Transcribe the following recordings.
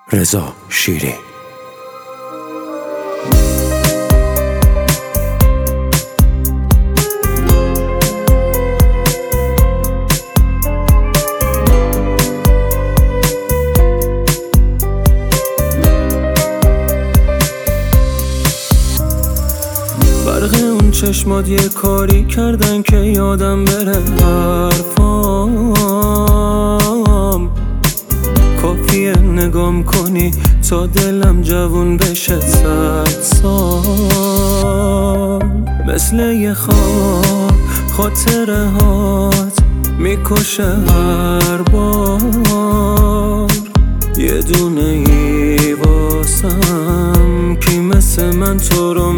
رضا شیری. برق اون چشمات یه کاری کردن که یادم بره حرفام. کافیه نگام کنی تا دلم جوون بشه 100 سال. مثل یه خواب خاطره هات میکشه هر بار. یه دونه ای واسم کی مثل من تو رو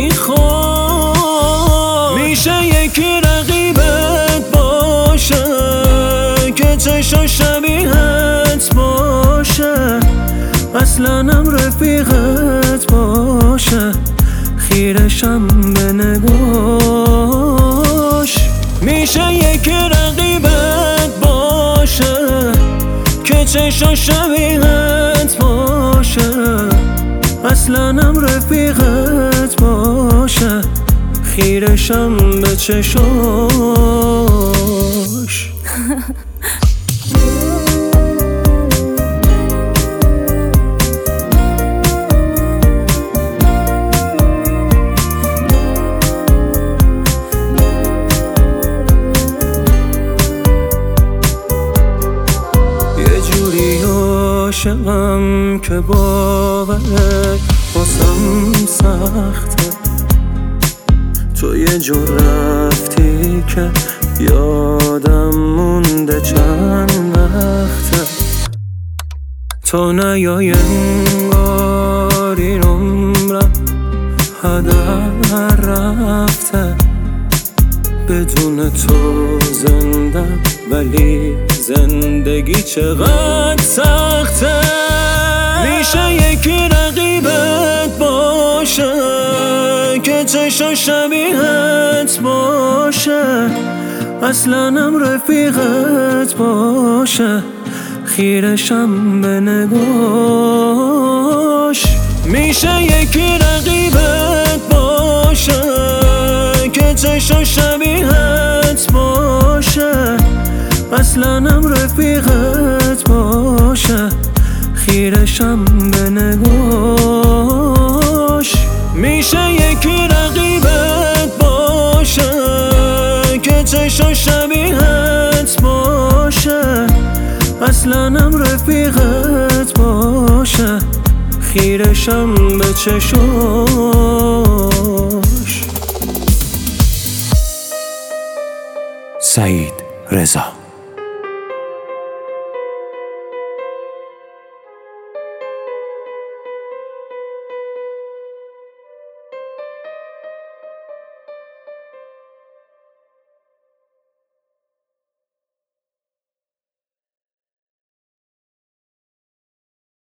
میخواد. میشه یکی رقیبت باشه که چشم شبیهت باشه، اصلا هم رفیقت باشه، خیرشم به نگاش. میشه یکی رقیبت باشه که چشم شبیهت باشه، اصلا هم رفیقت باشه، خیرشم به چشاش. عاشقم که باورت واسم سخته. تو یه جور رفتی که یادم مونده چند وقته. تو نیای انگار این عمرم هدر رفته. بدون تو زندم ولی زندگی چقدر سخته. میشه یکی رقیبت باشه که چشم شبیهت باشه، اصلا هم رفیقت باشه، خیرشم به نگاش. میشه یکی رقیبت باشه که چشم شبیهت باشه، اصلا هم رفیقت باشه، خیرشم به نگاش. میشه یکی رقیبت باشه که چشم شبیهت باشه، اصلا هم رفیقت باشه، خیرشم به چشاش. سعید رضا.